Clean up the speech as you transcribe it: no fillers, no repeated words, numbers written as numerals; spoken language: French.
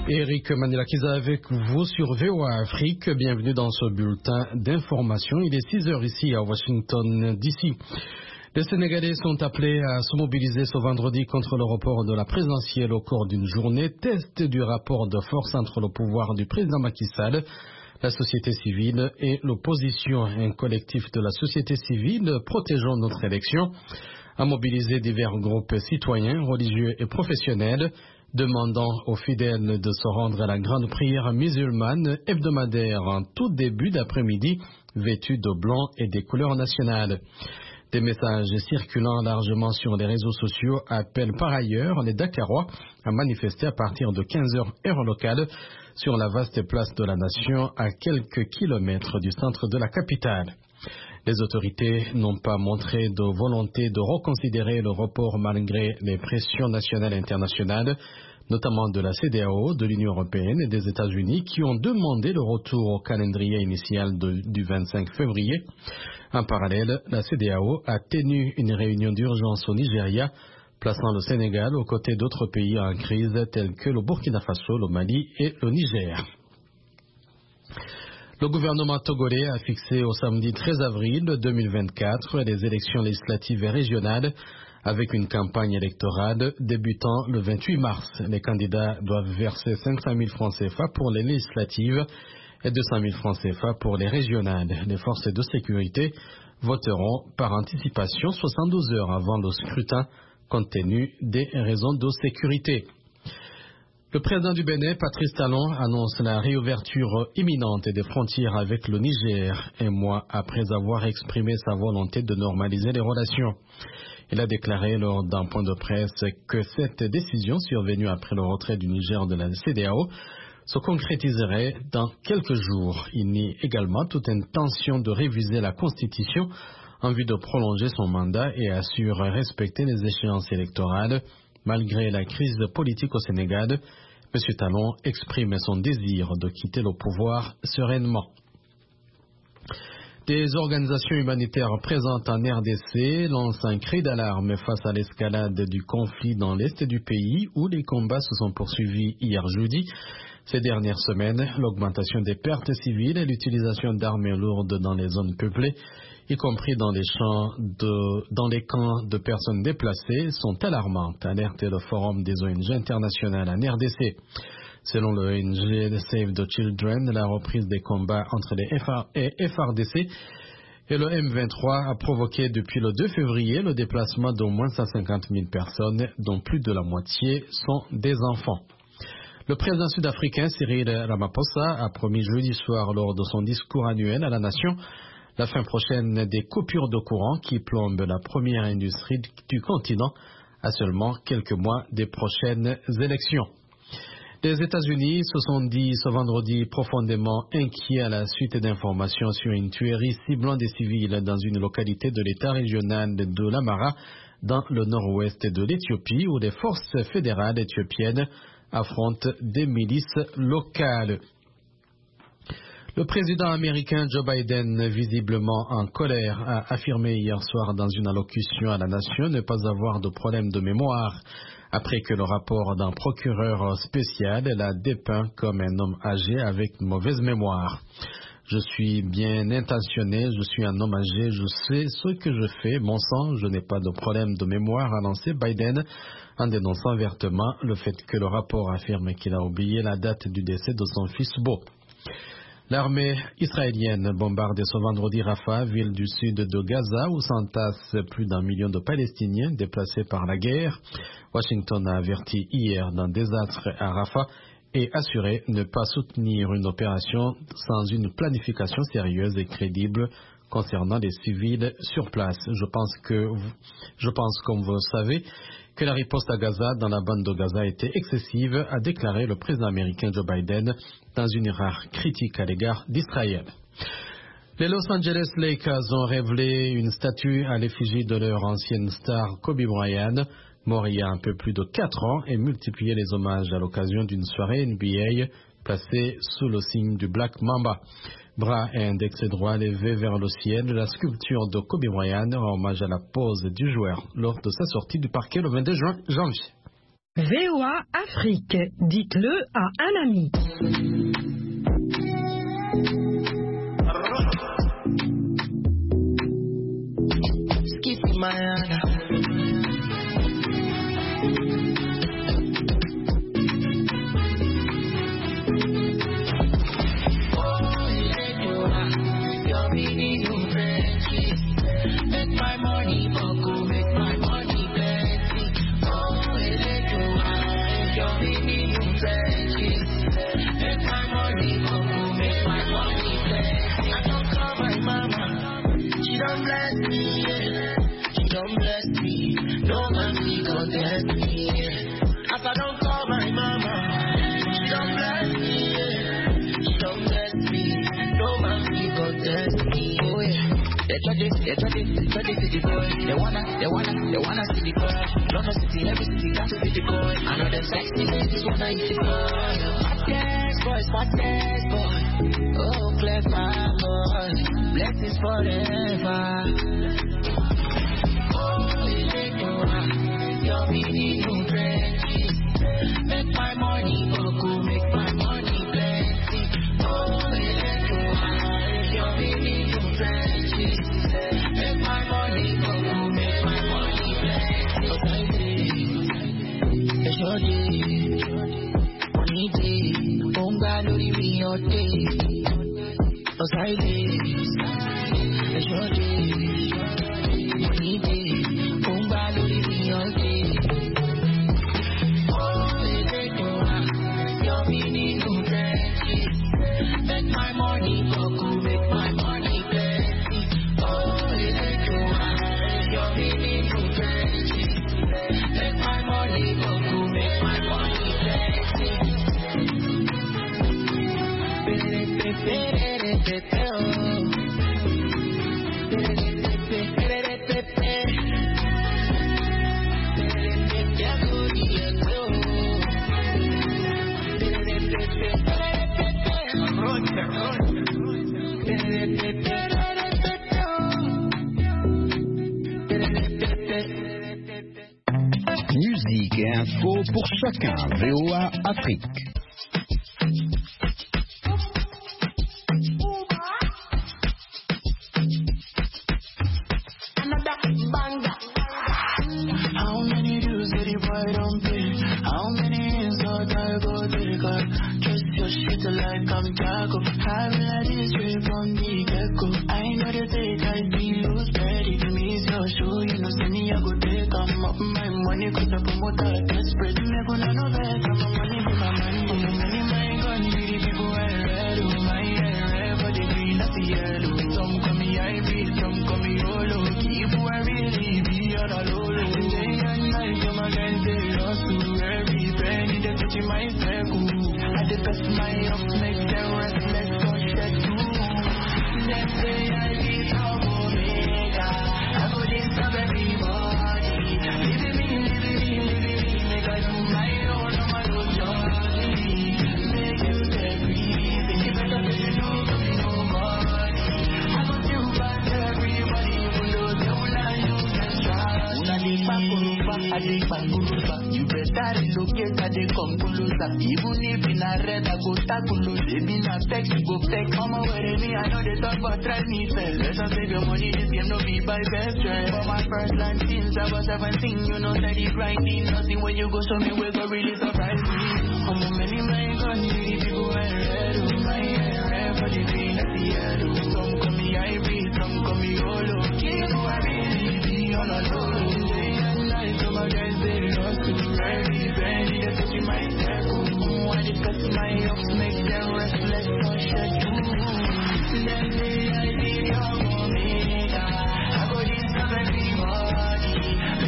Eric Manelakiza avec vous sur VOA Afrique. Bienvenue dans ce bulletin d'information. Il est 6 heures ici à Washington, D.C. Les Sénégalais sont appelés à se mobiliser ce vendredi contre le report de la présidentielle au cours d'une journée. Test du rapport de force entre le pouvoir du président Macky Sall, la société civile et l'opposition. Un collectif de la société civile protégeant notre élection a mobilisé divers groupes citoyens, religieux et professionnels, demandant aux fidèles de se rendre à la grande prière musulmane hebdomadaire en tout début d'après-midi, vêtus de blanc et des couleurs nationales. Des messages circulant largement sur les réseaux sociaux appellent par ailleurs les Dakarois à manifester à partir de 15h heure locale sur la vaste place de la Nation à quelques kilomètres du centre de la capitale. Les autorités n'ont pas montré de volonté de reconsidérer le report malgré les pressions nationales et internationales, notamment de la CEDEAO, de l'Union européenne et des États-Unis, qui ont demandé le retour au calendrier initial du 25 février. En parallèle, la CEDEAO a tenu une réunion d'urgence au Nigeria, plaçant le Sénégal aux côtés d'autres pays en crise tels que le Burkina Faso, le Mali et le Niger. Le gouvernement togolais a fixé au samedi 13 avril 2024 les élections législatives et régionales avec une campagne électorale débutant le 28 mars. Les candidats doivent verser 500 000 francs CFA pour les législatives et 200 000 francs CFA pour les régionales. Les forces de sécurité voteront par anticipation 72 heures avant le scrutin compte tenu des raisons de sécurité. Le président du Bénin, Patrice Talon, annonce la réouverture imminente des frontières avec le Niger, un mois après avoir exprimé sa volonté de normaliser les relations. Il a déclaré lors d'un point de presse que cette décision, survenue après le retrait du Niger de la CEDEAO, se concrétiserait dans quelques jours. Il nie également toute intention de réviser la Constitution en vue de prolonger son mandat et assure respecter les échéances électorales. Malgré la crise politique au Sénégal, M. Talon exprime son désir de quitter le pouvoir sereinement. Des organisations humanitaires présentes en RDC lancent un cri d'alarme face à l'escalade du conflit dans l'est du pays où les combats se sont poursuivis hier jeudi. Ces dernières semaines, l'augmentation des pertes civiles et l'utilisation d'armes lourdes dans les zones peuplées, y compris dans les camps de personnes déplacées, sont alarmantes, alerte le Forum des ONG internationales en RDC. Selon l'ONG Save the Children, la reprise des combats entre les FRDC et le M23 a provoqué depuis le 2 février le déplacement d'au moins 150 000 personnes, dont plus de la moitié sont des enfants. Le président sud-africain Cyril Ramaphosa a promis jeudi soir lors de son discours annuel à la nation la fin prochaine des coupures de courant qui plombent la première industrie du continent à seulement quelques mois des prochaines élections. Les États-Unis se sont dit ce vendredi profondément inquiets à la suite d'informations sur une tuerie ciblant des civils dans une localité de l'État régional de l'Amara dans le nord-ouest de l'Éthiopie où les forces fédérales éthiopiennes affrontent des milices locales. Le président américain Joe Biden, visiblement en colère, a affirmé hier soir dans une allocution à la nation ne pas avoir de problème de mémoire après que le rapport d'un procureur spécial l'a dépeint comme un homme âgé avec une mauvaise mémoire. Je suis bien intentionné, je suis un homme âgé, je sais ce que je fais, bon sang, je n'ai pas de problème de mémoire, a lancé Biden en dénonçant vertement le fait que le rapport affirme qu'il a oublié la date du décès de son fils Beau. L'armée israélienne bombarde ce vendredi Rafah, ville du sud de Gaza, où s'entassent plus d'1 million de Palestiniens déplacés par la guerre. Washington a averti hier d'un désastre à Rafah et assuré ne pas soutenir une opération sans une planification sérieuse et crédible concernant les civils sur place. Je pense, comme vous le savez, que la riposte à Gaza dans la bande de Gaza était excessive, a déclaré le président américain Joe Biden dans une rare critique à l'égard d'Israël. Les Los Angeles Lakers ont révélé une statue à l'effigie de leur ancienne star Kobe Bryant, mort il y a un peu plus de 4 ans, et multiplié les hommages à l'occasion d'une soirée NBA placée sous le signe du Black Mamba. Bras et index droit levés vers le ciel, la sculpture de Kobe Bryant rend hommage à la pose du joueur lors de sa sortie du parquet le 22 janvier. VOA Afrique, dites-le à un ami. Skippy Mayana. They the boy. They wanna see the boy. London City, every city got to be the boy. I know them sexy ladies wanna eat the boy. Fat ass boy. Oh, clever boy. Blessings forever. Oh, you're meaning new trenches. Make my money go, make my money plenty. Oh, you're meaning new trenches. Make my money go, make my money plenty. Oh, it's your day. Money day. Bonga lori mi your day. Oh, it's your day. Money day. Bonga lori mi your day. Make my money go, make my money plenty. Oh, you're meaning to plenty. Make my money go, make my money plenty. Musique et info pour chacun. VOA Afrique. How many dues did the boy don't pay? How many insult I go to the car? Just your shit like I'm taco. Having a this straight from the get-go. I know the take I be loose, ready to miss your show. You know, see me, I go take I'm up my money, cause I promote a desperate. Me gonna know better, my money be my money. Money, my gun, be the people I read. Oh, my hair, but the green, that's the yellow. Some call me hybrid, some call me YOLO. Keep who I really be on a low. Day and night, come again, they lost to every penny, they touching my circle. I detest my up, make them restless, so shed too. They say I be some omega. I go disturb everybody. Living me, make I do my own, I'm a little jolly. Make you take breathing, if I don't you know, cause you know money. I go do back everybody, even though they will not use them try. You better relocate at the Conculusa. Even if in a red, I go tackle. They been a text, you go fake. Come over with me, I know they talk about try me sell. Let's not save your money, this game no be by best friend. For my first line since I was 17, you know that it's grinding. Nothing when you go show me, we go really surprise me. How many my gun, you people wear red. My hair red for the green at the yellow. Some call me hybrid, some call me YOLO. Keep who I really be on a low. Come against the lost to very penny, they touching my circle. I discuss my ups, make them restless, so shed too. Then they I be your omega. I go disturb everybody.